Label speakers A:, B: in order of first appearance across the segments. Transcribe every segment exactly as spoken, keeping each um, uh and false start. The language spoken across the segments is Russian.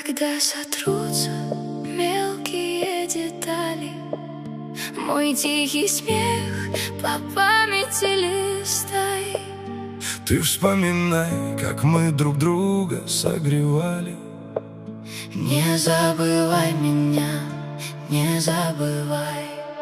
A: Когда сотрутся мелкие детали, мой тихий смех по памяти листай.
B: Ты вспоминай, как мы друг друга согревали.
A: Не забывай меня, не забывай.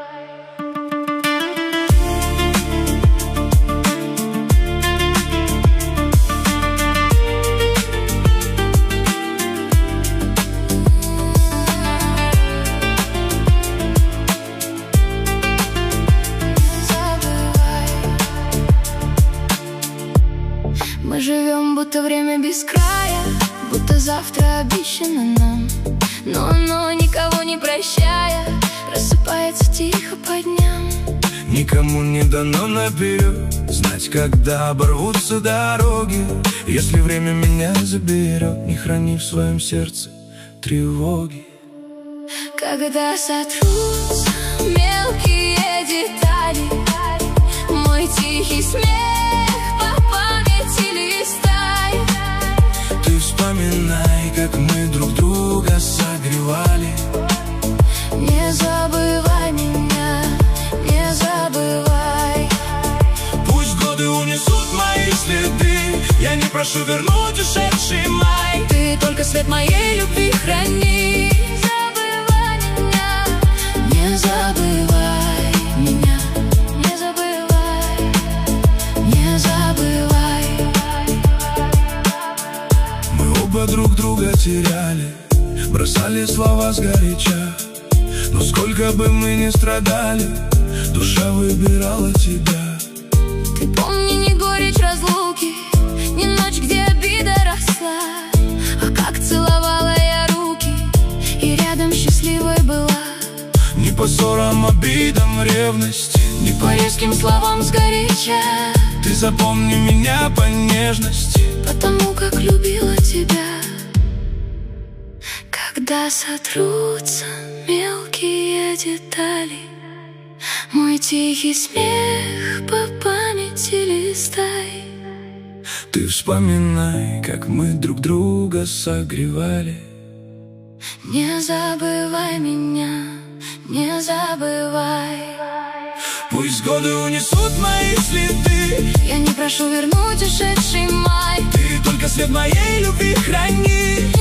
A: Мы живем, будто время без края, будто завтра обещано нам, но оно, никого не прощая, просыпается тихо по дням.
B: Никому не дано наперед знать, когда оборвутся дороги. Если время меня заберет, не храни в своем сердце тревоги.
A: Когда сотрутся мелкие детали, мой тихий смех по памяти листай.
B: Ты вспоминай, как мы друг друга согревали.
A: Не забывай меня, не забывай.
B: Пусть годы унесут мои следы, я не прошу вернуть ушедший май.
A: Ты только свет моей любви храни. Не забывай меня, не забывай, не забывай.
B: Мы оба друг друга теряли, бросали слова сгоряча. Но сколько бы мы ни страдали, душа выбирала тебя.
A: Ты помни не горечь разлуки, не ночь, где обида росла, а как целовала я руки и рядом счастливой была.
B: Не по ссорам, обидам, ревности,
A: не по резким словам сгоряча.
B: Ты запомни меня по нежности,
A: потому как любила тебя. Когда сотрутся мелкие детали, мой тихий смех по памяти листай.
B: Ты вспоминай, как мы друг друга согревали.
A: Не забывай меня, не забывай.
B: Пусть годы унесут мои следы,
A: я не прошу вернуть ушедший май.
B: Ты только свет моей любви храни.